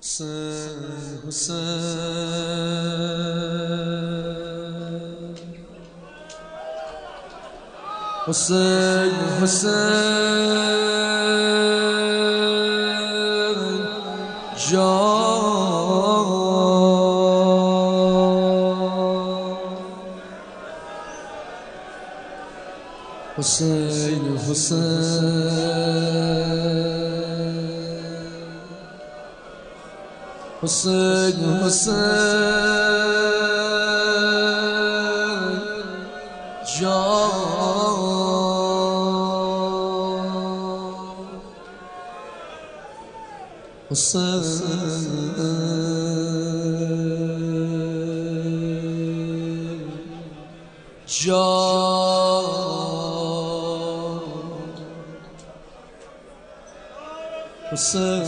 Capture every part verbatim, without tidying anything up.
حسین حسین حسین حسین جان حسین حسین حسین حسین جان حسین جان حسین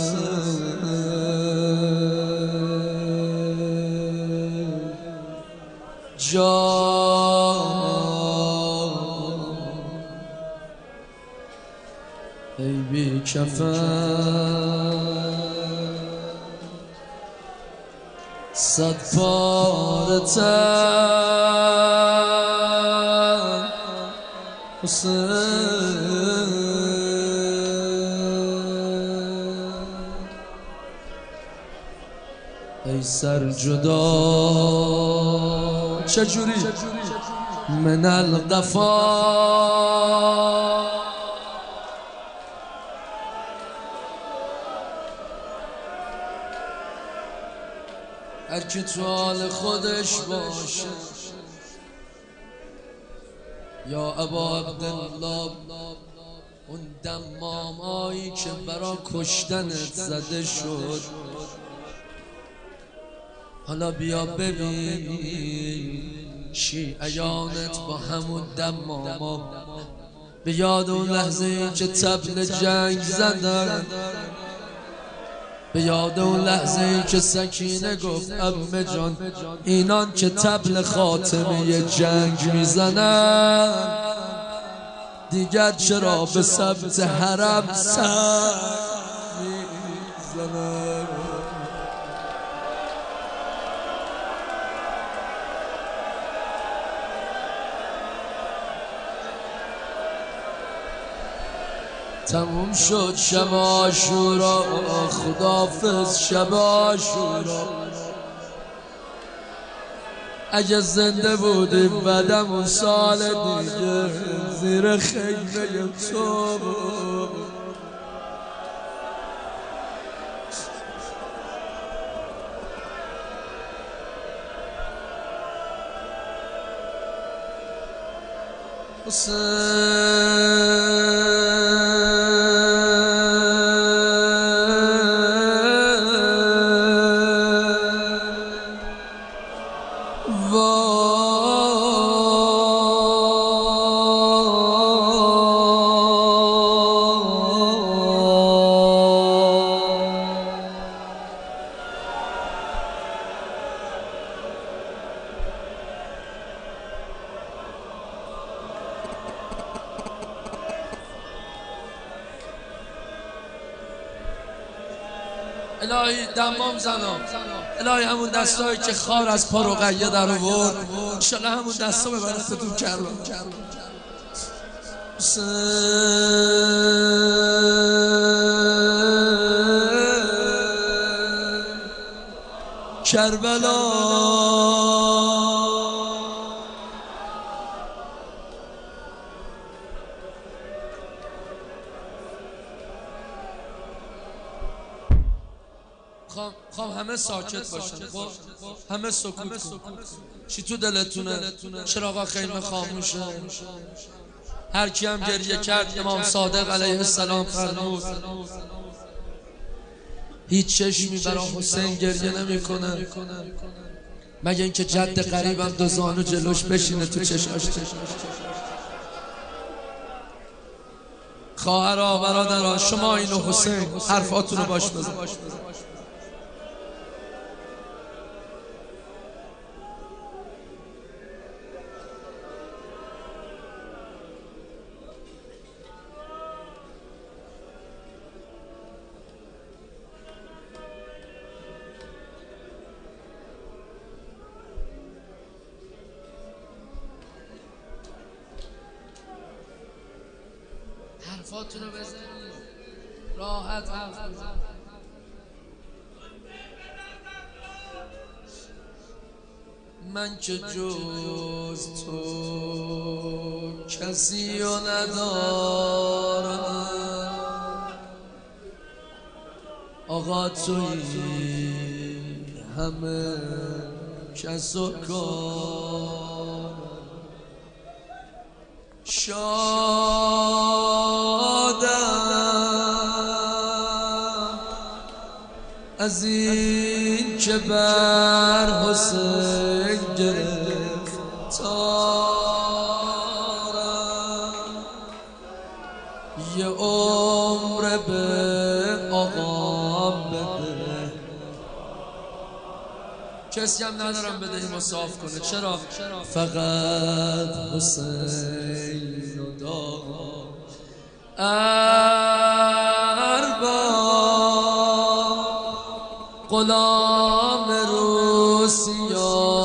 جان ای بی کفن صد پاره تن حسین ای سر جدا چجوری من القفا هر کی تو حال خودش باشه یا ابا عبدالله اون دمامایی که برا کشتنت زده شد حالا بیا ببین شیعیانت با همون دماما به یاد اون لحظه ای که طبل جنگ زدن، به یاد اون لحظه ای که سکینه گفت عمه جان اینان که طبل خاتمه جنگ میزنن دیگر چرا به سمت حرم سر میزنن. تموم شد شب عاشورا خداحافظ شب عاشورا اگه زنده بودیم بعدم اون سال دیگه زیر خیمه تو حسین الهی دمام زنم، الهی همون دستایی که خار از پا رقیه در آورد انشالله همون دستا ببرستتون کربلا. کربلا خوام همه ساکت باشن، خب همه سکوت کن. چی تو دلتونه؟ چراغا خیمه خاموشه. هر کی هم گریه کرد امام صادق علیه السلام فرمود هیچ چشمی برای حسین گریه نمیکنه مگه اینکه جد قریبم دو زانو جلوش بشینه تو چشاش. خواهرها برادرها شما اینو حسین حرفاتونو باش بزن. حرفاتونو بزنید راحت حرف بزنید. من که جز تو کسی رو ندارم، آقا تویی همه کس و کار. شادم از این که بر حسین گرفتارم، یه عمر به آقا بده. کسی هم ندارم بدهی ما صاف کنه. چرا؟ فقط حسین رو دارم. ارباب غلام روسیا